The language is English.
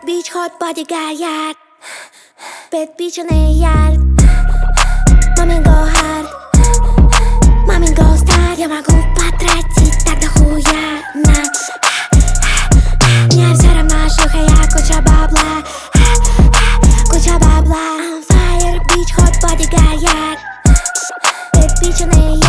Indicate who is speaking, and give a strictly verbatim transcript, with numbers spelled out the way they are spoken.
Speaker 1: bitch, hot bodyguard. Bad bitch on a yard. Mommy go hard, mommy go start. Я могу потратить так до хуя на... Мне все равно, шлюха, я куча бабла. Куча бабла. I'm fire, bitch, hot bodyguard. Bad bitch on a yard.